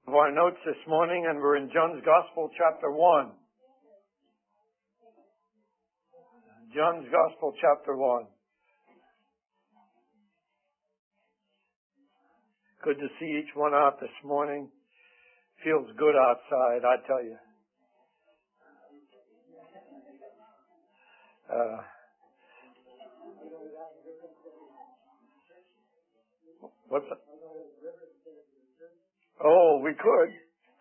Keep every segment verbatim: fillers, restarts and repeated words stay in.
Of our notes this morning, and we're in John's Gospel, chapter one. John's Gospel, chapter one. Good to see each one out this morning. Feels good outside, I tell you. Uh, what's that? Oh, we could.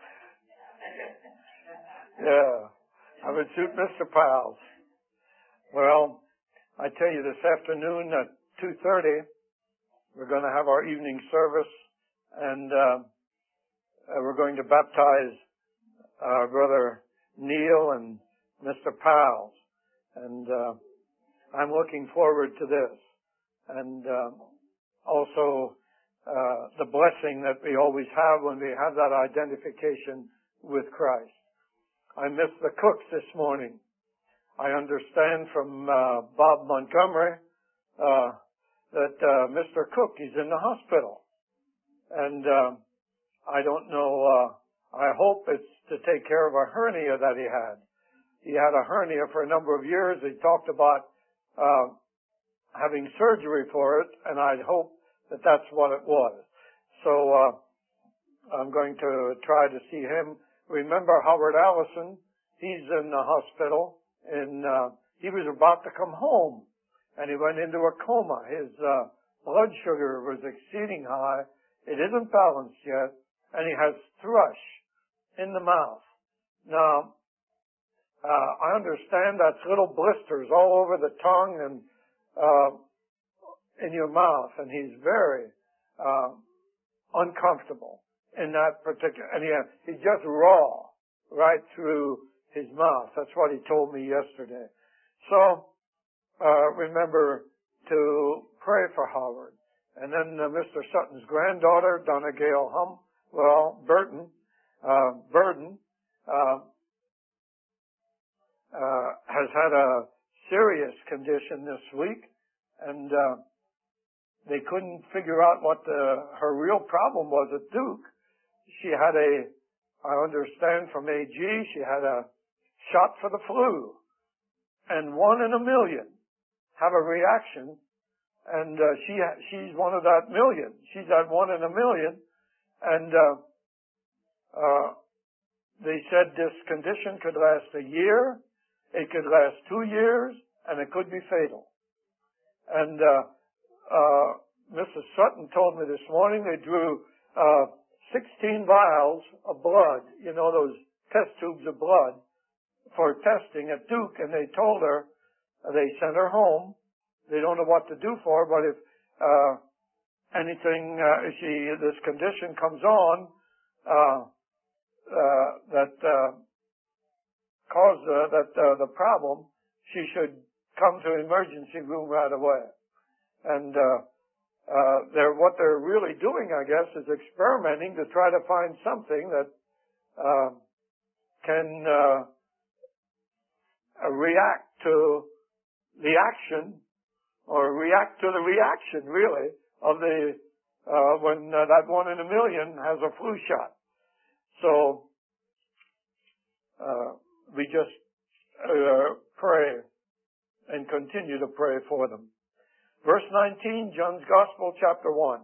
Yeah, I would suit Mister Piles. Well, I tell you, this afternoon at two thirty, we're going to have our evening service, and uh, we're going to baptize our brother Neil and Mister Piles. And uh, I'm looking forward to this. And uh, also uh, the blessing that we always have when we have that identification with Christ. I missed the Cooks this morning. I understand from uh, Bob Montgomery uh, that uh, Mister Cook is in the hospital. And uh, I don't know, uh, I hope it's to take care of a hernia that he had. He had a hernia for a number of years. He talked about uh, having surgery for it, and I hope that that's what it was. So uh, I'm going to try to see him. Remember Howard Allison? He's in the hospital, and uh, he was about to come home, and he went into a coma. His uh, blood sugar was exceeding high. It isn't balanced yet, and he has thrush in the mouth. Now, uh, I understand that's little blisters all over the tongue and uh, in your mouth, and he's very uh, uncomfortable in that particular, and he, he's just raw right through his mouth. That's what he told me yesterday. So, uh, remember to pray for Howard. And then uh, Mister Sutton's granddaughter, Donna Gail Hum, well, Burton, uh, Burden, uh, uh, has had a serious condition this week, and uh, they couldn't figure out what the, her real problem was at Duke. She had a, I understand from A G, she had a shot for the flu, and one in a million have a reaction, and uh, she she's one of that million. She's that one in a million, and uh, uh, they said this condition could last a year, it could last two years, and it could be fatal. And uh, uh, Missus Sutton told me this morning they drew uh, sixteen vials of blood, you know, those test tubes of blood, for testing at Duke, and they told her, uh, they sent her home. They don't know what to do for her, but if uh, anything, uh, if she, this condition comes on, uh, uh, that uh, caused uh, that uh, the problem, she should come to emergency room right away. And uh, uh, they're what they're really doing, I guess, is experimenting to try to find something that uh, can uh, react to the action, or react to the reaction, really, of the uh, when uh, that one in a million has a flu shot. So uh, we just uh, pray and continue to pray for them. Verse nineteen, John's Gospel, chapter one.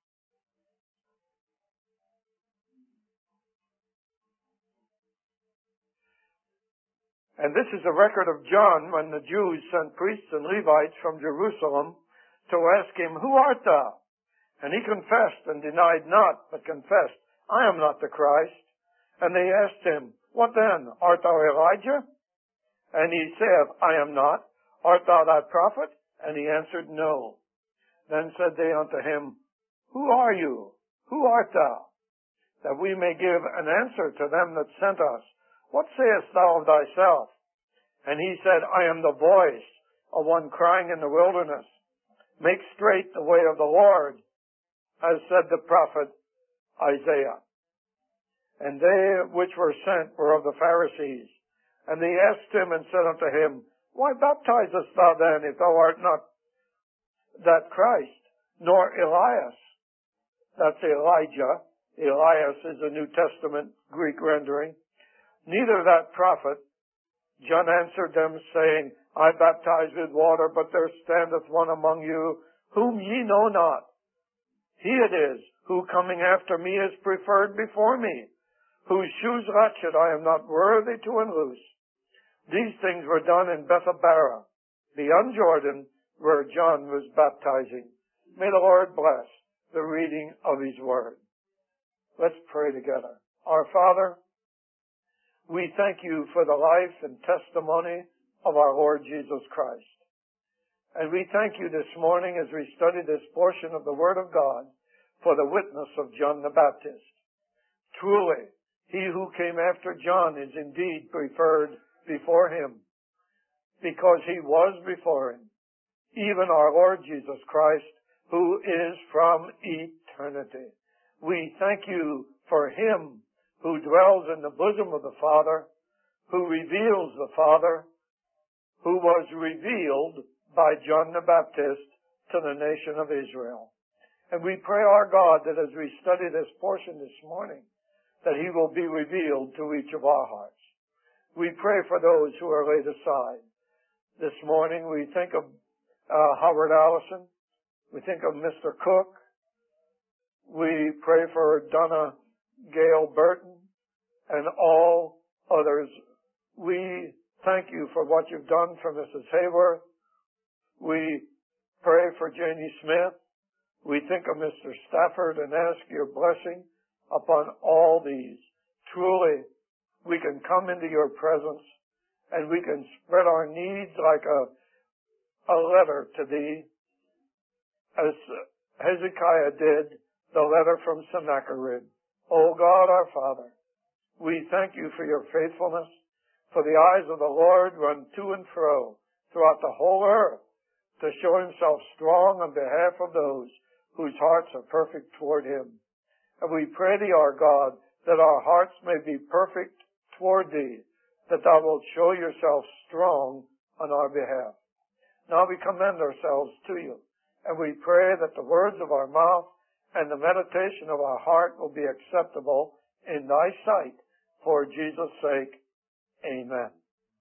And this is a record of John when the Jews sent priests and Levites from Jerusalem to ask him, "Who art thou?" And he confessed and denied not, but confessed, "I am not the Christ." And they asked him, "What then? Art thou Elijah?" And he said, "I am not. Art thou that prophet?" And he answered, "No." Then said they unto him, "Who are you? Who art thou? That we may give an answer to them that sent us. What sayest thou of thyself?" And he said, "I am the voice of one crying in the wilderness, make straight the way of the Lord, as said the prophet Isaiah." And they which were sent were of the Pharisees. And they asked him and said unto him, "Why baptizest thou then, if thou art not that Christ, nor Elias?" That's Elijah. Elias is a New Testament Greek rendering. Neither that prophet. John answered them, saying, I baptize with water, but there standeth one among you, whom ye know not. He it is, who coming after me is preferred before me, whose shoes latchet I am not worthy to unloose. These things were done in Bethabara, beyond Jordan, where John was baptizing. May the Lord bless the reading of His Word. Let's pray together. Our Father, we thank You for the life and testimony of our Lord Jesus Christ. And we thank You this morning as we study this portion of the Word of God for the witness of John the Baptist. Truly, he who came after John is indeed preferred before him, because he was before him, even our Lord Jesus Christ, who is from eternity. We thank You for Him who dwells in the bosom of the Father, who reveals the Father, who was revealed by John the Baptist to the nation of Israel. And we pray, our God, that as we study this portion this morning, that He will be revealed to each of our hearts. We pray for those who are laid aside. This morning we think of uh, Howard Allison. We think of Mister Cook. We pray for Donna Gail Burton and all others. We thank You for what You've done for Missus Hayworth. We pray for Janie Smith. We think of Mister Stafford and ask Your blessing upon all these. Truly, we can come into Your presence and we can spread our needs like a, a letter to Thee, as Hezekiah did the letter from Sennacherib. O God, our Father, we thank You for Your faithfulness, for the eyes of the Lord run to and fro throughout the whole earth to show Himself strong on behalf of those whose hearts are perfect toward Him. And we pray Thee, our God, that our hearts may be perfect toward Thee, that Thou wilt show Yourself strong on our behalf. Now we commend ourselves to You, and we pray that the words of our mouth and the meditation of our heart will be acceptable in Thy sight. For Jesus' sake, amen.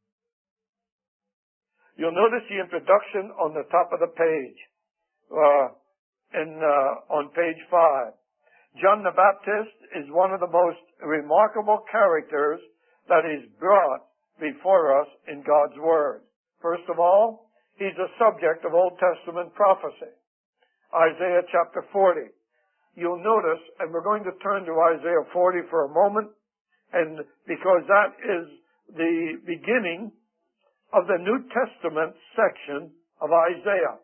You'll notice the introduction on the top of the page, uh, in, uh, on page five. John the Baptist is one of the most remarkable characters that is brought before us in God's Word. First of all, he's a subject of Old Testament prophecy. Isaiah chapter forty. You'll notice, and we're going to turn to Isaiah forty for a moment, and because that is the beginning of the New Testament section of Isaiah.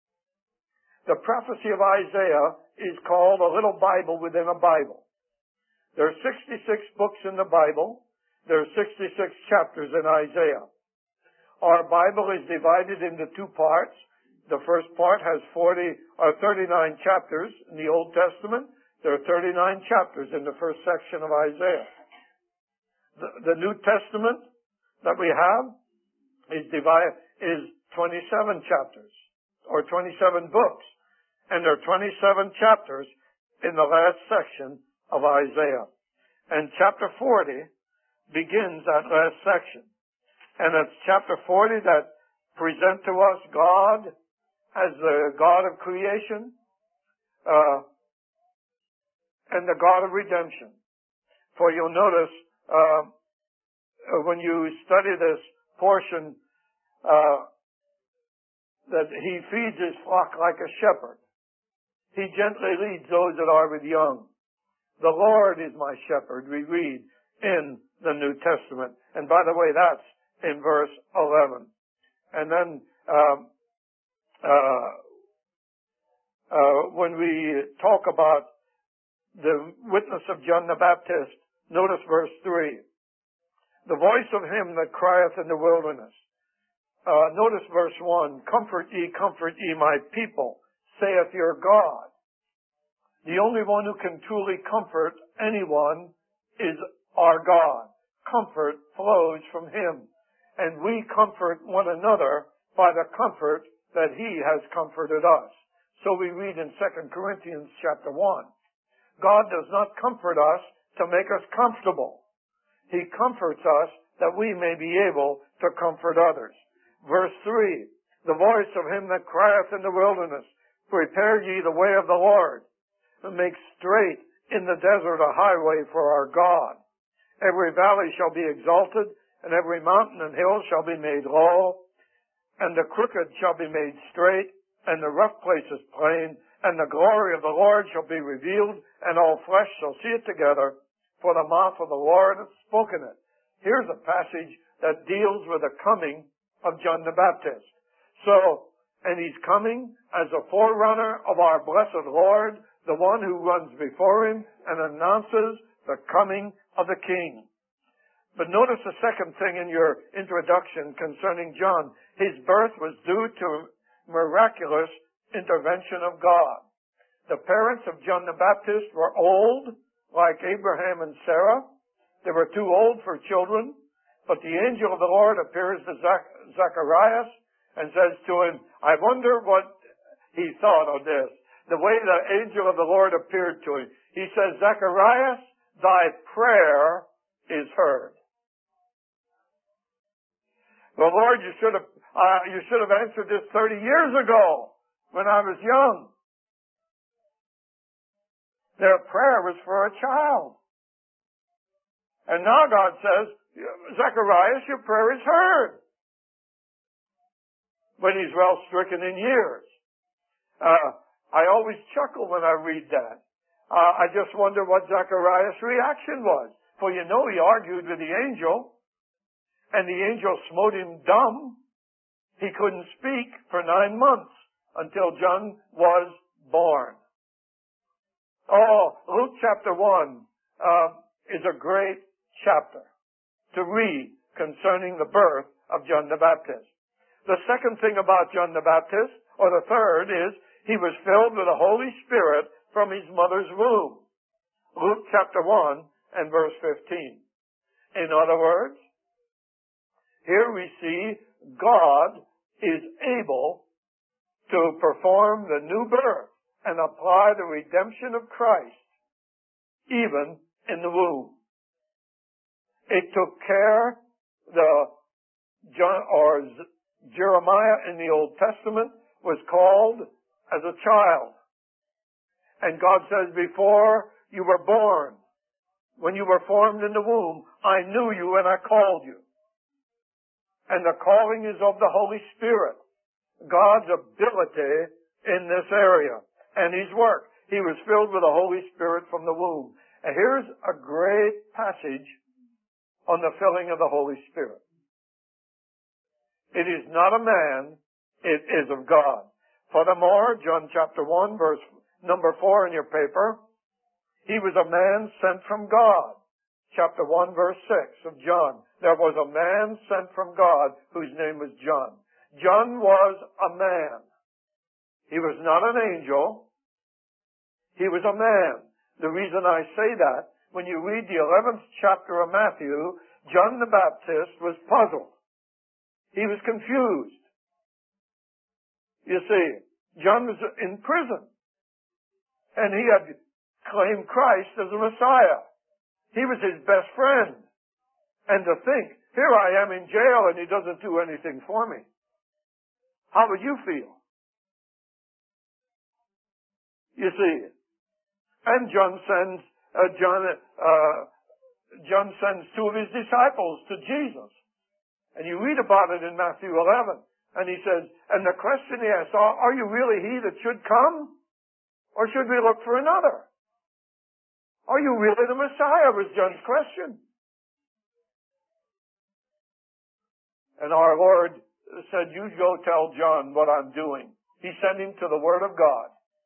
The prophecy of Isaiah is called a little Bible within a Bible. There are sixty-six books in the Bible. There are sixty-six chapters in Isaiah. Our Bible is divided into two parts. The first part has forty or thirty-nine chapters in the Old Testament. There are thirty-nine chapters in the first section of Isaiah. The, the New Testament that we have is divided is twenty-seven chapters or twenty-seven books, and there are twenty-seven chapters in the last section of Isaiah. And chapter forty begins that last section, and it's chapter forty that present to us God as the God of creation, uh, and the God of redemption. For you'll notice, uh, when you study this portion, uh, that He feeds His flock like a shepherd. He gently leads those that are with young. The Lord is my shepherd, we read in the New Testament. And by the way, that's in verse eleven. And then, um, Uh, uh, when we talk about the witness of John the Baptist, notice verse three. The voice of him that crieth in the wilderness. Uh, notice verse one. Comfort ye, comfort ye my people, saith your God. The only one who can truly comfort anyone is our God. Comfort flows from Him. And we comfort one another by the comfort that He has comforted us. So we read in Second Corinthians chapter one. God does not comfort us to make us comfortable. He comforts us that we may be able to comfort others. Verse three, the voice of him that crieth in the wilderness, prepare ye the way of the Lord, and make straight in the desert a highway for our God. Every valley shall be exalted, and every mountain and hill shall be made low, and the crooked shall be made straight, and the rough places plain, and the glory of the Lord shall be revealed, and all flesh shall see it together, for the mouth of the Lord hath spoken it. Here's a passage that deals with the coming of John the Baptist. So, and he's coming as a forerunner of our blessed Lord, the one who runs before him and announces the coming of the King. But notice the second thing in your introduction concerning John. His birth was due to miraculous intervention of God. The parents of John the Baptist were old, like Abraham and Sarah. They were too old for children. But the angel of the Lord appears to Zach- Zacharias and says to him, I wonder what he thought of this. The way the angel of the Lord appeared to him. He says, Zacharias, thy prayer is heard. Well, Lord, you should have, uh, you should have answered this thirty years ago when I was young. Their prayer was for a child. And now God says, Zacharias, your prayer is heard. When he's well stricken in years. Uh, I always chuckle when I read that. Uh, I just wonder what Zacharias' reaction was. For you know he argued with the angel, and the angel smote him dumb. He couldn't speak for nine months until John was born. Oh, Luke chapter one uh, is a great chapter to read concerning the birth of John the Baptist. The second thing about John the Baptist, or the third, is he was filled with the Holy Spirit from his mother's womb. Luke chapter one and verse fifteen. In other words, here we see God is able to perform the new birth and apply the redemption of Christ even in the womb. It took care, the John, or Jeremiah in the Old Testament was called as a child. And God says, before you were born, when you were formed in the womb, I knew you and I called you. And the calling is of the Holy Spirit. God's ability in this area and his work. He was filled with the Holy Spirit from the womb. And here's a great passage on the filling of the Holy Spirit. It is not a man, it is of God. Furthermore, John chapter one, verse number four in your paper, he was a man sent from God. Chapter one, verse six of John. There was a man sent from God whose name was John. John was a man. He was not an angel. He was a man. The reason I say that, when you read the eleventh chapter of Matthew, John the Baptist was puzzled. He was confused. You see, John was in prison. And he had claimed Christ as a Messiah. He was his best friend. And to think, here I am in jail and he doesn't do anything for me. How would you feel? You see, and John sends, uh, John, uh, John sends two of his disciples to Jesus. And you read about it in Matthew eleven. And he says, and the question he asks, are, are you really he that should come? Or should we look for another? Are you really the Messiah? Was John's question. And our Lord said, you go tell John what I'm doing. He sent him to the Word of God.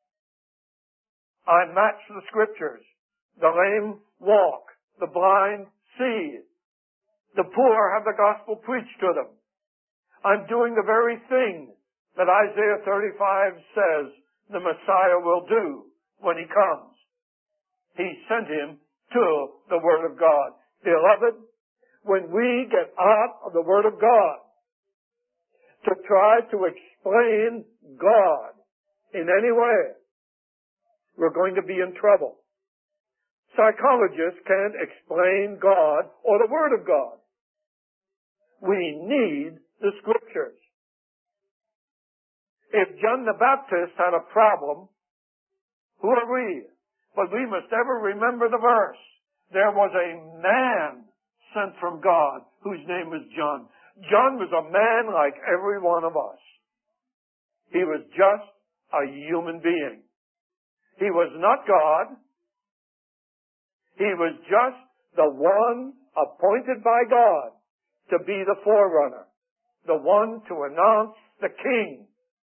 I match the Scriptures. The lame walk. The blind see. The poor have the gospel preached to them. I'm doing the very thing that Isaiah thirty-five says the Messiah will do when he comes. He sent him to the Word of God. Beloved, when we get out of the Word of God to try to explain God in any way, we're going to be in trouble. Psychologists can't explain God or the Word of God. We need the Scriptures. If John the Baptist had a problem, who are we? But we must ever remember the verse. There was a man sent from God whose name was John. John was a man like every one of us. He was just a human being. He was not God. He was just the one appointed by God to be the forerunner, the one to announce the King,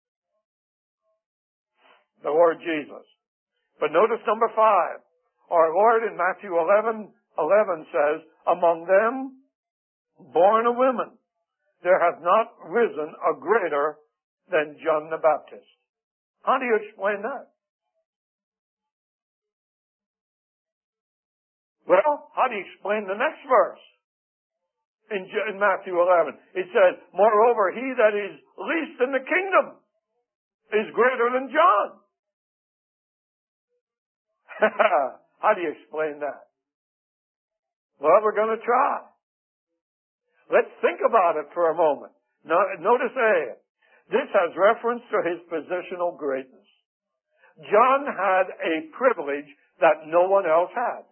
the Lord Jesus. But notice number five. Our Lord in Matthew eleven eleven says, among them, born of women, there hath not risen a greater than John the Baptist. How do you explain that? Well, how do you explain the next verse? In, in Matthew eleven, it says, moreover, he that is least in the kingdom is greater than John. How do you explain that? Well, we're going to try. Let's think about it for a moment. Now, notice A. This has reference to his positional greatness. John had a privilege that no one else had.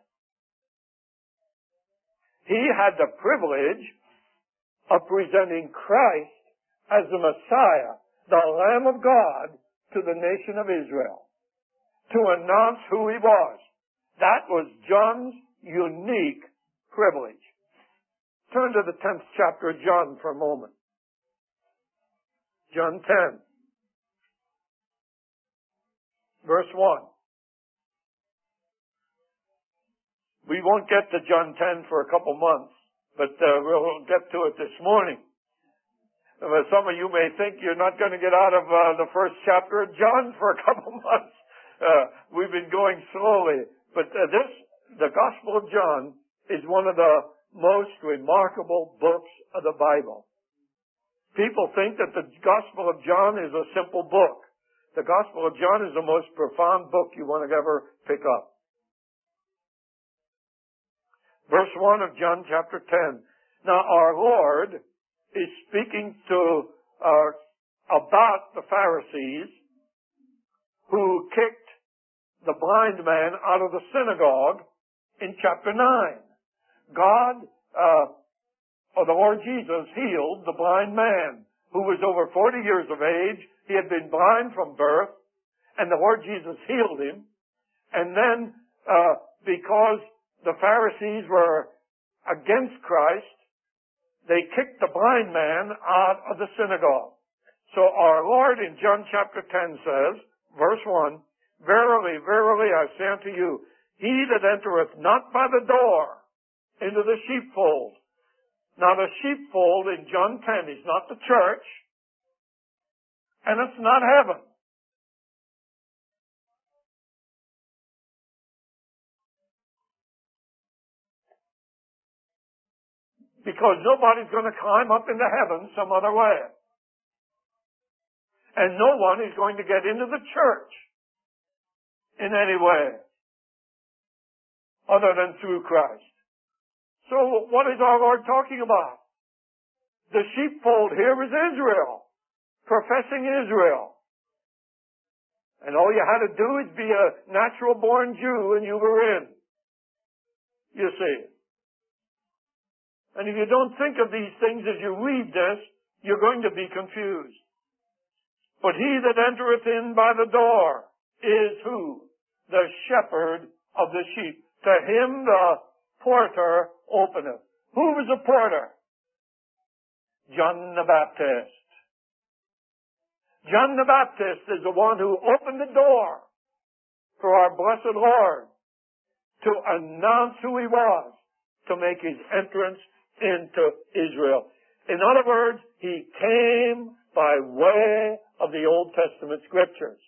He had the privilege of presenting Christ as the Messiah, the Lamb of God, to the nation of Israel, to announce who he was. That was John's unique privilege. Turn to the tenth chapter of John for a moment. John ten, verse one. We won't get to John ten for a couple months, but uh, we'll get to it this morning. Uh, some of you may think you're not going to get out of uh, the first chapter of John for a couple months. Uh, we've been going slowly. But uh, this, the Gospel of John, is one of the most remarkable books of the Bible. People think that the Gospel of John is a simple book. The Gospel of John is the most profound book you want to ever pick up. Verse one of John chapter ten. Now our Lord is speaking to uh, about the Pharisees who kicked the blind man out of the synagogue in chapter nine. God, uh, or the Lord Jesus, healed the blind man who was over forty years of age. He had been blind from birth, and the Lord Jesus healed him. And then, uh, because the Pharisees were against Christ, they kicked the blind man out of the synagogue. So our Lord in John chapter ten says, verse one, verily, verily, I say unto you, he that entereth not by the door into the sheepfold. Now the sheepfold in John ten is not the church, and it's not heaven. Because nobody's going to climb up into heaven some other way. And no one is going to get into the church in any way other than through Christ. So what is our Lord talking about? The sheepfold here is Israel, professing Israel. And all you had to do is be a natural born Jew and you were in. You see. And if you don't think of these things as you read this, you're going to be confused. But he that entereth in by the door is who? The shepherd of the sheep. To him the porter openeth. Who was the porter? John the Baptist. John the Baptist is the one who opened the door for our blessed Lord to announce who he was, to make his entrance into Israel. In other words, he came by way of the Old Testament scriptures.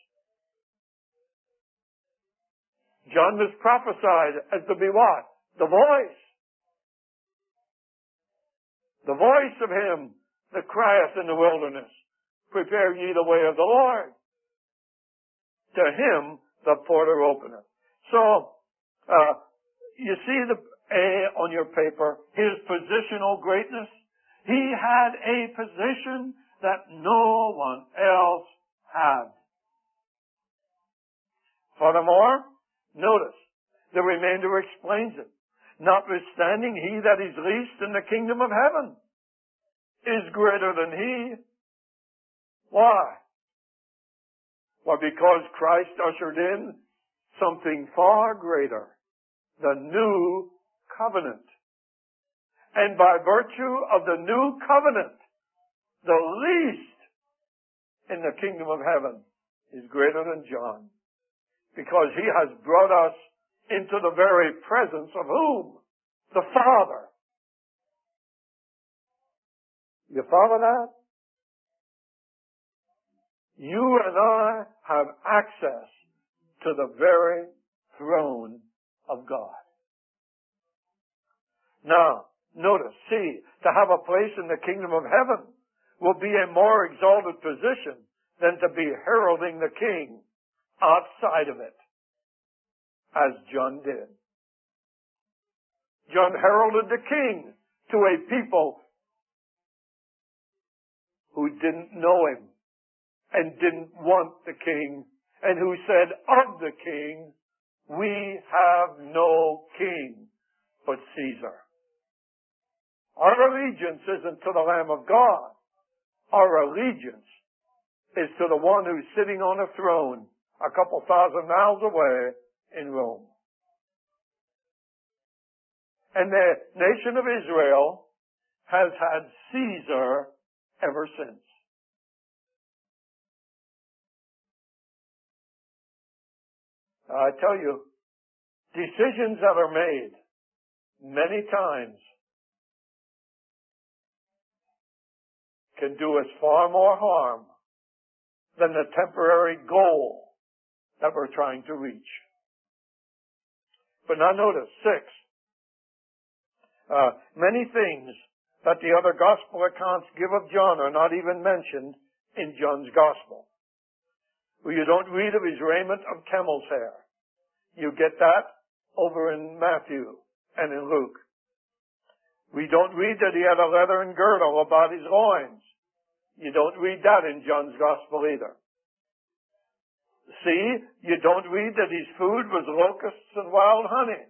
John was prophesied as to be what? The voice. The voice of him that crieth in the wilderness, prepare ye the way of the Lord. To him the porter openeth. So, uh, you see the A on your paper, his positional greatness. He had a position that no one else had. Furthermore, notice, the remainder explains it. Notwithstanding, he that is least in the kingdom of heaven is greater than he. Why? Well, because Christ ushered in something far greater, the new covenant. And by virtue of the new covenant, the least in the kingdom of heaven is greater than John. Because he has brought us into the very presence of whom? The Father. You follow that? You and I have access to the very throne of God. Now, notice, see, to have a place in the kingdom of heaven will be a more exalted position than to be heralding the king outside of it, as John did. John heralded the king to a people who didn't know him and didn't want the king, and who said of the king, we have no king but Caesar. Our allegiance isn't to the Lamb of God. Our allegiance is to the one who's sitting on a throne a couple thousand miles away in Rome. And the nation of Israel has had Caesar ever since. I tell you, decisions that are made many times can do us far more harm than the temporary goal that we're trying to reach. But now notice, six, uh, many things that the other gospel accounts give of John are not even mentioned in John's gospel. Well, you don't read of his raiment of camel's hair. You get that over in Matthew and in Luke. We don't read that he had a leathern girdle about his loins. You don't read that in John's gospel either. See, you don't read that his food was locusts and wild honey.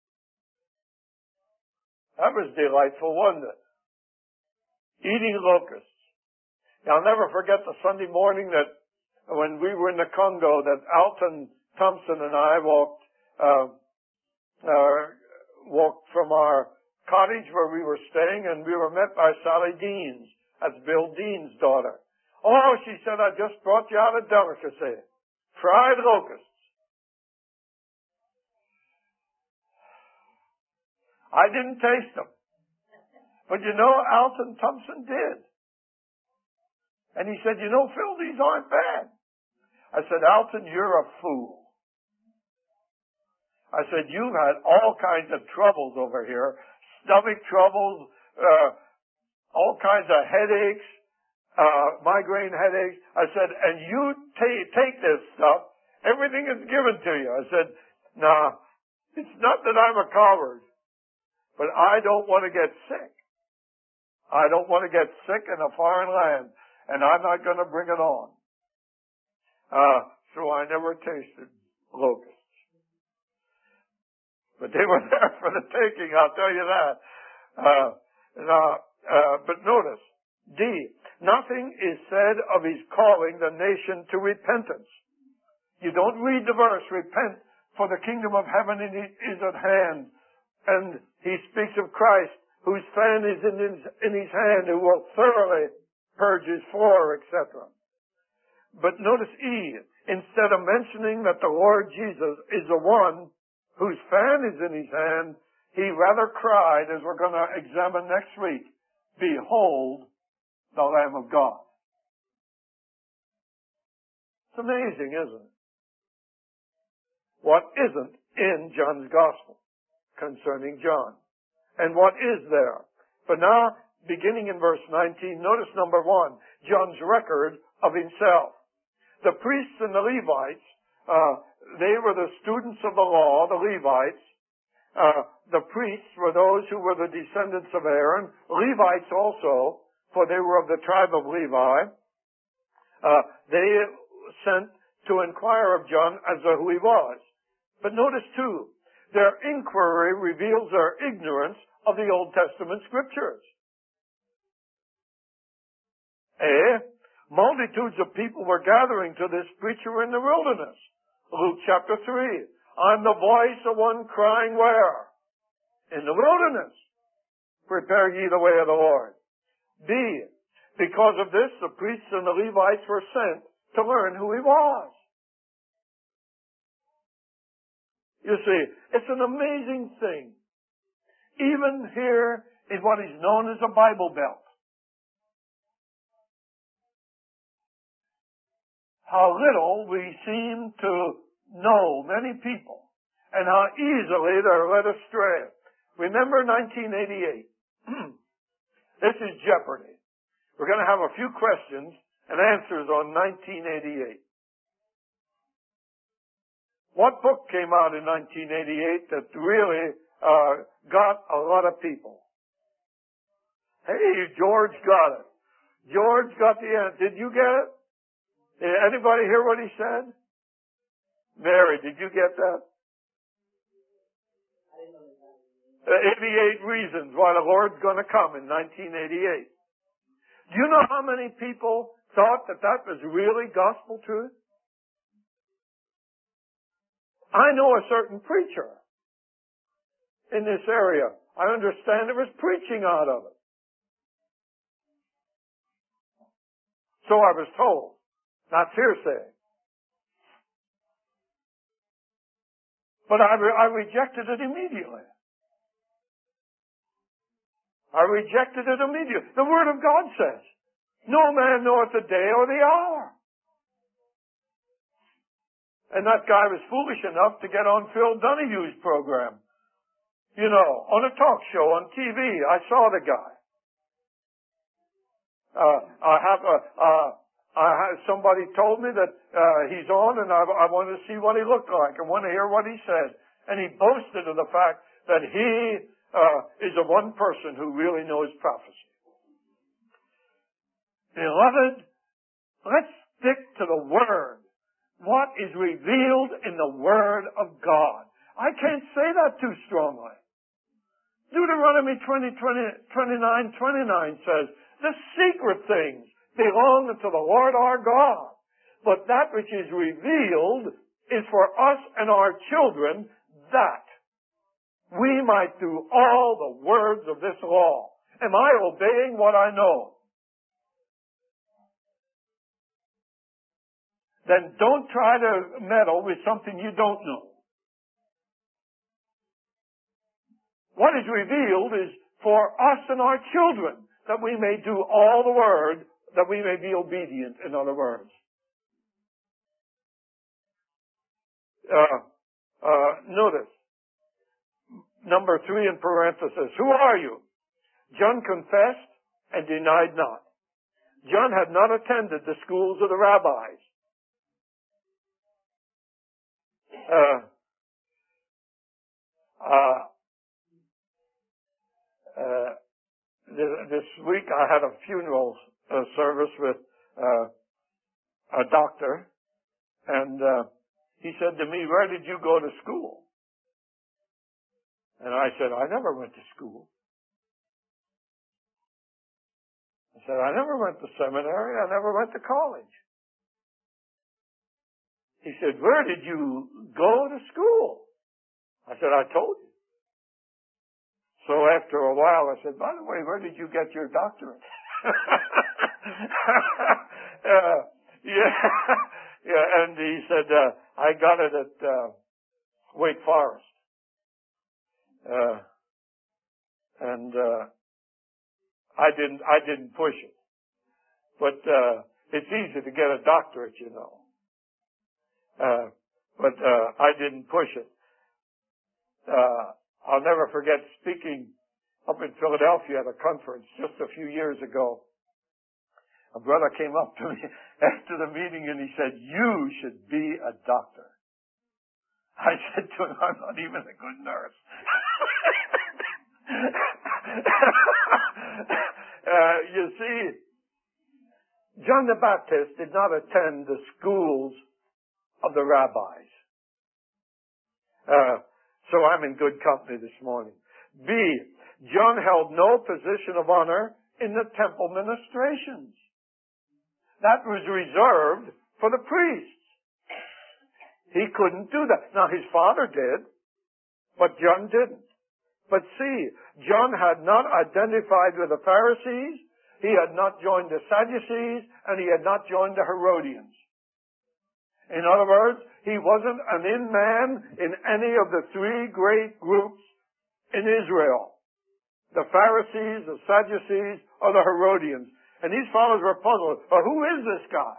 That was delightful, wasn't it? Eating locusts. Now, I'll never forget the Sunday morning that when we were in the Congo, that Alton Thompson and I walked, uh, uh, walked from our cottage where we were staying, and we were met by Sally Deans. That's Bill Dean's daughter. Oh, she said, I just brought you out a delicacy. Fried locusts. I didn't taste them. But you know, Alton Thompson did. And he said, you know, Phil, these aren't bad. I said, Alton, you're a fool. I said, you've had all kinds of troubles over here. Stomach troubles, uh, all kinds of headaches, uh, migraine headaches. I said, and you ta- take this stuff, everything is given to you. I said, nah, it's not that I'm a coward, but I don't want to get sick. I don't want to get sick in a foreign land, and I'm not going to bring it on. Uh, so I never tasted locusts. But they were there for the taking, I'll tell you that. Uh, now, uh, but notice, D, nothing is said of his calling the nation to repentance. You don't read the verse, repent, for the kingdom of heaven is at hand. And he speaks of Christ, whose fan is in his, in his hand, who will thoroughly purge his floor, et cetera. But notice E, instead of mentioning that the Lord Jesus is the one whose fan is in his hand, he rather cried, as we're going to examine next week, behold the Lamb of God. It's amazing, isn't it? What isn't in John's Gospel concerning John? And what is there? But now, beginning in verse nineteen, notice number one, John's record of himself. The priests and the Levites, uh, they were the students of the law, the Levites, Uh, the priests were those who were the descendants of Aaron. Levites also, for they were of the tribe of Levi. Uh, they sent to inquire of John as to who he was. But notice too, their inquiry reveals their ignorance of the Old Testament scriptures. Eh? Multitudes of people were gathering to this preacher in the wilderness. Luke chapter three. I'm the voice of one crying where? In the wilderness. Prepare ye the way of the Lord. B. Because of this, the priests and the Levites were sent to learn who he was. You see, it's an amazing thing. Even here in what is known as a Bible Belt. How little we seem to know many people, and how easily they're led astray. Remember nineteen eighty-eight. This is Jeopardy. We're going to have a few questions and answers on nineteen eighty-eight. What book came out in nineteen eighty-eight that really uh, got a lot of people? Hey, George got it. George got the answer. Did you get it? Did anybody hear what he said? Mary, did you get that? Uh, eighty-eight reasons why the Lord's going to come in nineteen eighty-eight. Do you know how many people thought that that was really gospel truth? I know a certain preacher in this area. I understand there was preaching out of it. So I was told. That's hearsay. But I, re- I rejected it immediately. I rejected it immediately. The Word of God says, no man knoweth the day or the hour. And that guy was foolish enough to get on Phil Donahue's program. You know, on a talk show on T V. I saw the guy. Uh, I have a, uh, I have, somebody told me that uh, he's on, and I, I want to see what he looked like. I want to hear what he said. And he boasted of the fact that he uh, is the one person who really knows prophecy. Beloved, let's stick to the Word. What is revealed in the Word of God. I can't say that too strongly. Deuteronomy twenty, twenty, twenty-nine, twenty-nine says, the secret things belong unto the Lord our God. But that which is revealed is for us and our children, that we might do all the words of this law. Am I obeying what I know? Then don't try to meddle with something you don't know. What is revealed is for us and our children, that we may do all the word, that we may be obedient, in other words. Uh, uh, notice, number three in parenthesis, who are you? John confessed and denied not. John had not attended the schools of the rabbis. Uh, uh, uh, this, this week I had a funeral uh, service with uh, a doctor, and uh, he said to me, where did you go to school? And I said, I never went to school. I said, I never went to seminary. I never went to college. He said, where did you go to school? I said, I told you. So after a while, I said, by the way, where did you get your doctorate? uh, yeah, yeah, and he said, uh, I got it at uh, Wake Forest. Uh, and uh, I didn't, I didn't push it. But uh, it's easy to get a doctorate, you know. Uh, but uh, I didn't push it. Uh, I'll never forget speaking up in Philadelphia at a conference just a few years ago. A brother came up to me after the meeting and he said, you should be a doctor. I said to him, I'm not even a good nurse. you see, John the Baptist did not attend the schools of the rabbis. Uh, so I'm in good company this morning. B, John held no position of honor in the temple ministrations. That was reserved for the priests. He couldn't do that. Now his father did, but John didn't. But see, John had not identified with the Pharisees, he had not joined the Sadducees, and he had not joined the Herodians. In other words, he wasn't an in man in any of the three great groups in Israel. The Pharisees, the Sadducees, or the Herodians. And these fellows were puzzled. Well, who is this guy?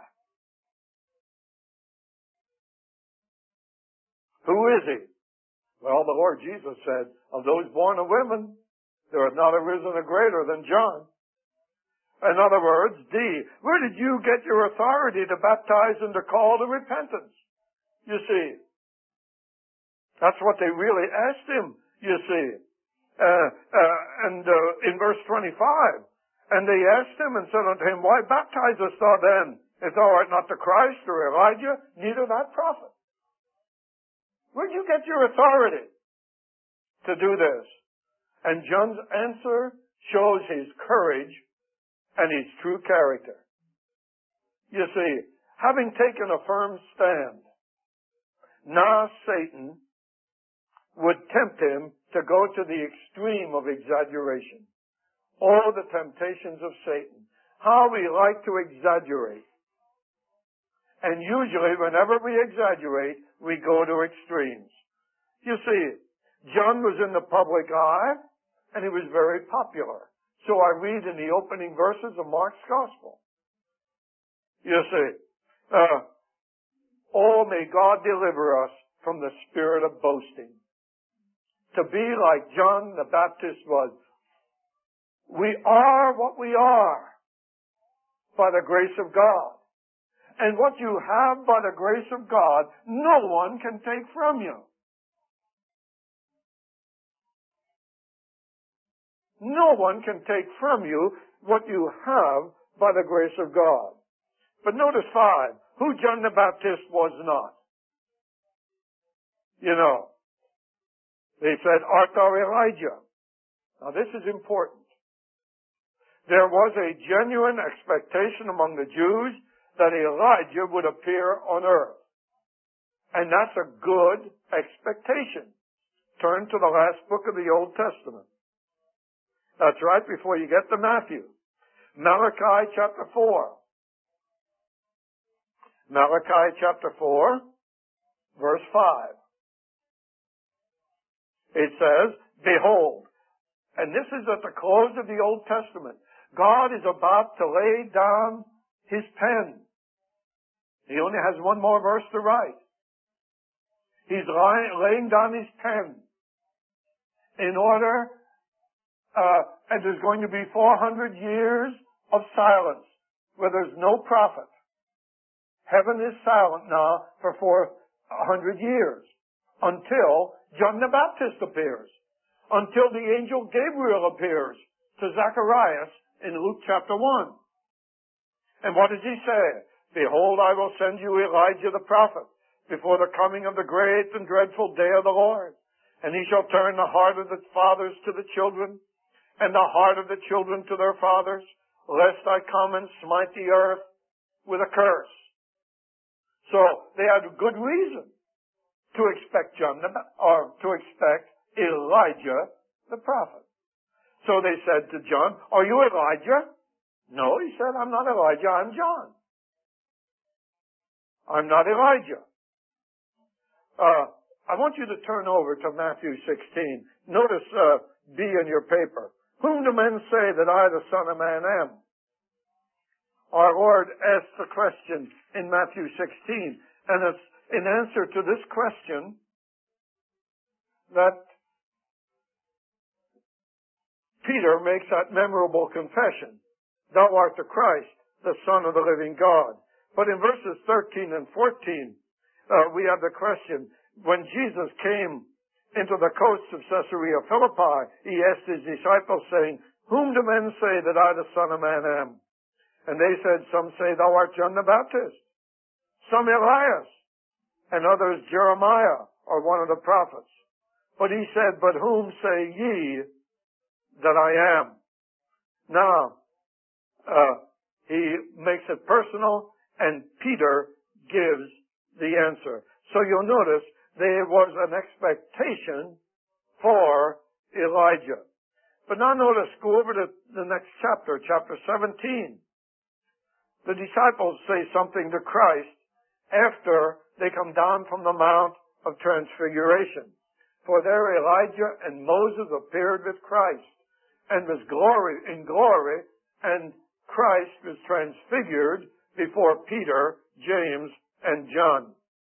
Who is he? Well, the Lord Jesus said, of those born of women, there has not arisen a greater than John. In other words, D, where did you get your authority to baptize and to call to repentance? You see. That's what they really asked him, you see. Uh, uh, and uh, in verse twenty-five, and they asked him and said unto him, why baptizest thou then, if thou art not the Christ or Elijah, neither that prophet? Where'd you get your authority to do this? And John's answer shows his courage and his true character. You see, having taken a firm stand, now Satan would tempt him to go to the extreme of exaggeration. All the temptations of Satan. How we like to exaggerate. And usually, whenever we exaggerate, we go to extremes. You see, John was in the public eye, and he was very popular. So I read in the opening verses of Mark's Gospel. You see, uh, oh, may God deliver us from the spirit of boasting. To be like John the Baptist was. We are what we are by the grace of God. And what you have by the grace of God, no one can take from you. No one can take from you what you have by the grace of God. But notice five, who John the Baptist was not. You know, they said, art thou Elijah? Now this is important. There was a genuine expectation among the Jews that Elijah would appear on earth. And that's a good expectation. Turn to the last book of the Old Testament. That's right before you get to Matthew. Malachi chapter four. Malachi chapter four, verse five. It says, behold, and this is at the close of the Old Testament, God is about to lay down his pen. He only has one more verse to write. He's lying, laying down his pen in order, uh, and there's going to be four hundred years of silence where there's no prophet. Heaven is silent now for four hundred years until John the Baptist appears, until the angel Gabriel appears to Zacharias in Luke chapter one. And what does he say? Behold, I will send you Elijah the prophet before the coming of the great and dreadful day of the Lord. And he shall turn the heart of the fathers to the children, and the heart of the children to their fathers, lest I come and smite the earth with a curse. So they had good reason to expect John, or to expect Elijah the prophet. So they said to John, are you Elijah? No, he said, I'm not Elijah, I'm John. I'm not Elijah. Uh, I want you to turn over to Matthew sixteen. Notice uh, B in your paper. Whom do men say that I, the Son of Man, am? Our Lord asked the question in Matthew sixteen, and it's in answer to this question that Peter makes that memorable confession. Thou art the Christ, the Son of the living God. But in verses thirteen and fourteen, uh, we have the question, when Jesus came into the coasts of Caesarea Philippi, he asked his disciples, saying, Whom do men say that I, the Son of Man, am? And they said, Some say thou art John the Baptist, some Elias, and others Jeremiah, or one of the prophets. But he said, But whom say ye that I am? Now, uh, he makes it personal, and Peter gives the answer. So you'll notice there was an expectation for Elijah. But now notice, go over to the next chapter, chapter seventeen. The disciples say something to Christ after they come down from the Mount of Transfiguration. For there Elijah and Moses appeared with Christ, and was glory in glory, and Christ was transfigured before Peter, James, and John.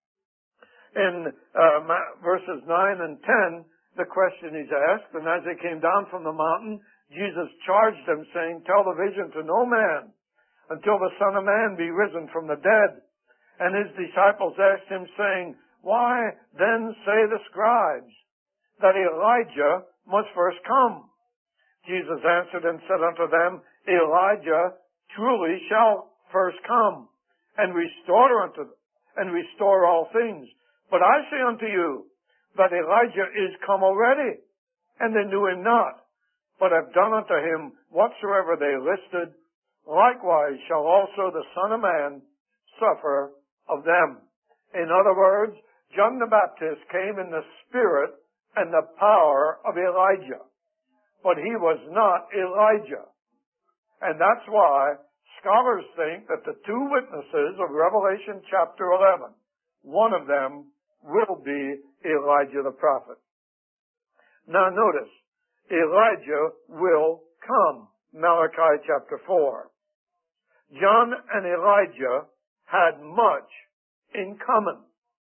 In uh, verses nine and ten, the question is asked, and as they came down from the mountain, Jesus charged them, saying, Tell the vision to no man, until the Son of Man be risen from the dead. And his disciples asked him, saying, Why then say the scribes that Elijah must first come? Jesus answered and said unto them, Elijah truly shall first come, and restore unto and restore all things. But I say unto you that Elijah is come already, and they knew him not, but have done unto him whatsoever they listed. Likewise shall also the Son of Man suffer of them. In other words, John the Baptist came in the spirit and the power of Elijah, but he was not Elijah. And that's why scholars think that the two witnesses of Revelation chapter eleven, one of them will be Elijah the prophet. Now notice, Elijah will come. Malachi chapter four. John and Elijah had much in common.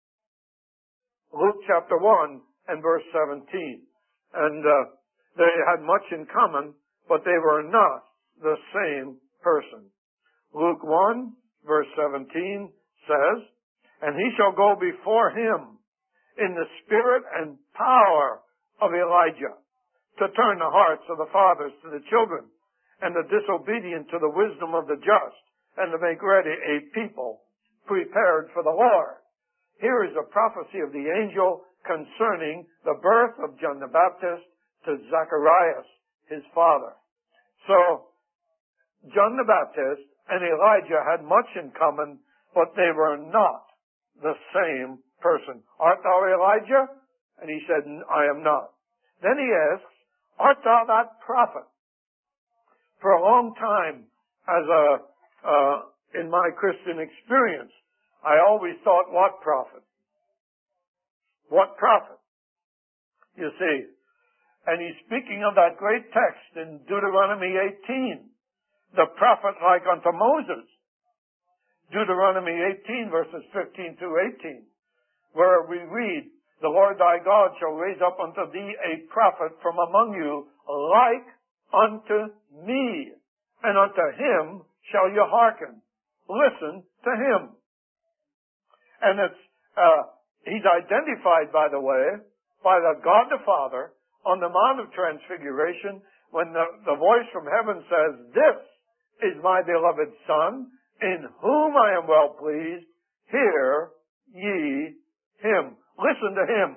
Luke chapter one and verse seventeen. And uh, they had much in common, but they were not the same person. Luke one verse seventeen says, And he shall go before him in the spirit and power of Elijah, to turn the hearts of the fathers to the children, and the disobedient to the wisdom of the just, and to make ready a people prepared for the Lord. Here is a prophecy of the angel concerning the birth of John the Baptist to Zacharias, his father. So, John the Baptist and Elijah had much in common, but they were not the same person. Art thou Elijah? And he said, I am not. Then he asks, Art thou that prophet? For a long time, as a, uh, in my Christian experience, I always thought, what prophet? What prophet? You see. And he's speaking of that great text in Deuteronomy eighteen. The prophet like unto Moses. Deuteronomy eighteen, verses fifteen through eighteen, where we read, The Lord thy God shall raise up unto thee a prophet from among you, like unto me, and unto him shall you hearken. Listen to him. And it's, uh, he's identified, by the way, by the God the Father on the Mount of Transfiguration, when the, the voice from heaven says, This is my beloved Son, in whom I am well pleased. Hear ye him. Listen to him.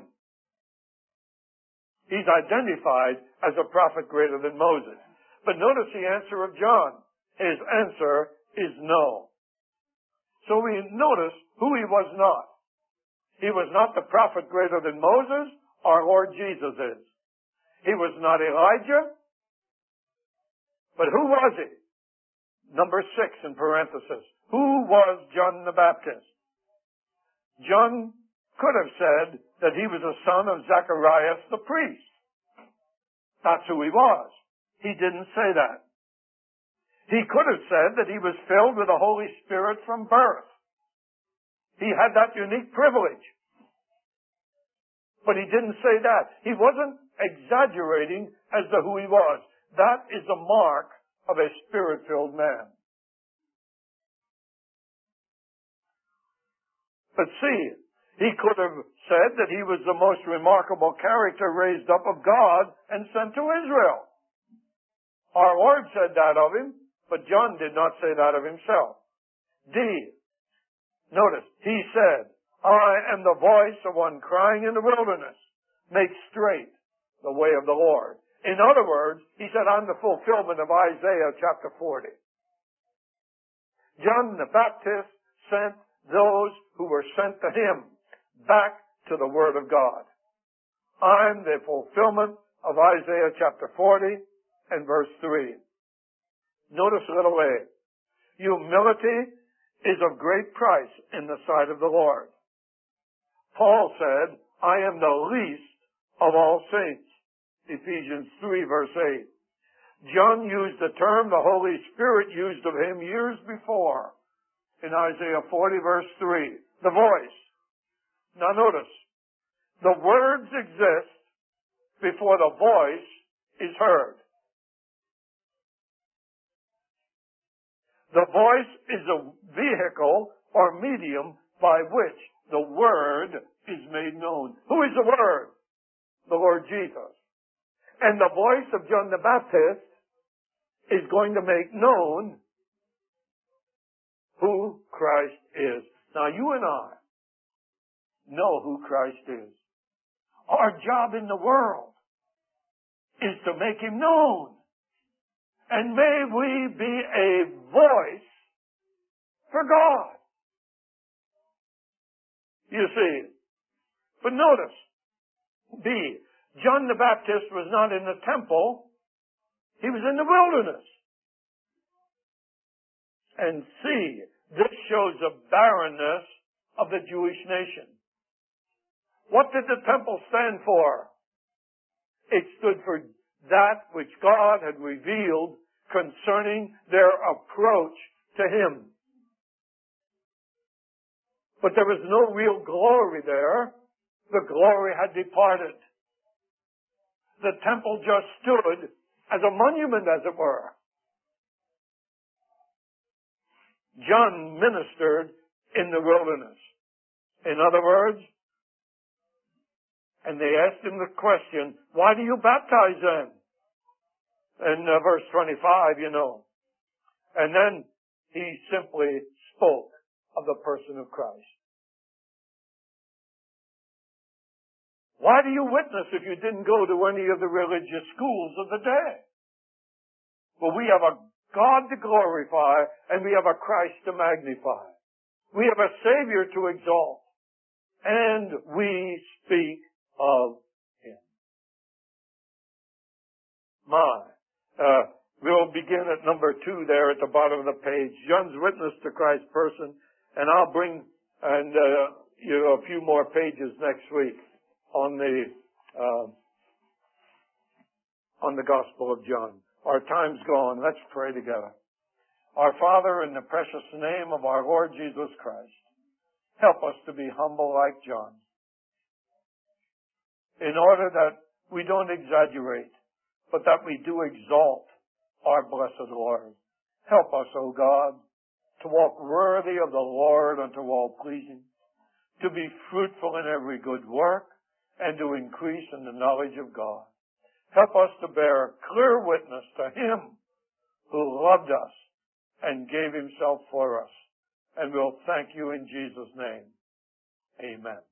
He's identified as a prophet greater than Moses. But notice the answer of John. His answer is no. So we notice who he was not. He was not the prophet greater than Moses, our Lord Jesus is. He was not Elijah. But who was he? Number six in parenthesis. Who was John the Baptist? John could have said that he was a son of Zacharias the priest. That's who he was. He didn't say that. He could have said that he was filled with the Holy Spirit from birth. He had that unique privilege. But he didn't say that. He wasn't exaggerating as to who he was. That is a mark of a Spirit-filled man. But see, he could have said that he was the most remarkable character raised up of God and sent to Israel. Our Lord said that of him, but John did not say that of himself. D. Notice, he said, I am the voice of one crying in the wilderness, make straight the way of the Lord. In other words, he said, I'm the fulfillment of Isaiah chapter forty. John the Baptist sent those who were sent to him back to the Word of God. I'm the fulfillment of Isaiah chapter forty and verse three. Notice a little A. Humility is of great price in the sight of the Lord. Paul said, I am the least of all saints. Ephesians three verse eight. John used the term the Holy Spirit used of him years before in Isaiah forty verse three. The voice. Now notice, the words exist before the voice is heard. The voice is a vehicle or medium by which the Word is made known. Who is the Word? The Lord Jesus. And the voice of John the Baptist is going to make known who Christ is. Now you and I know who Christ is. Our job in the world is to make Him known. And may we be a voice for God. You see. But notice, B, John the Baptist was not in the temple. He was in the wilderness. And C, this shows the barrenness of the Jewish nation. What did the temple stand for? It stood for that which God had revealed concerning their approach to Him. But there was no real glory there. The glory had departed. The temple just stood as a monument, as it were. John ministered in the wilderness. In other words, and they asked him the question, why do you baptize then? In uh, verse twenty-five, you know. And then he simply spoke of the person of Christ. Why do you witness if you didn't go to any of the religious schools of the day? Well, we have a God to glorify, and we have a Christ to magnify. We have a Savior to exalt, and we speak of Him. My, uh, we'll begin at number two there at the bottom of the page. John's witness to Christ's person, and I'll bring and uh, you know, a few more pages next week on the uh, on the Gospel of John. Our time's gone. Let's pray together. Our Father, in the precious name of our Lord Jesus Christ, help us to be humble like John, in order that we don't exaggerate, but that we do exalt our blessed Lord. Help us, O God, to walk worthy of the Lord unto all pleasing, to be fruitful in every good work, and to increase in the knowledge of God. Help us to bear clear witness to Him who loved us and gave Himself for us. And we'll thank You in Jesus' name. Amen.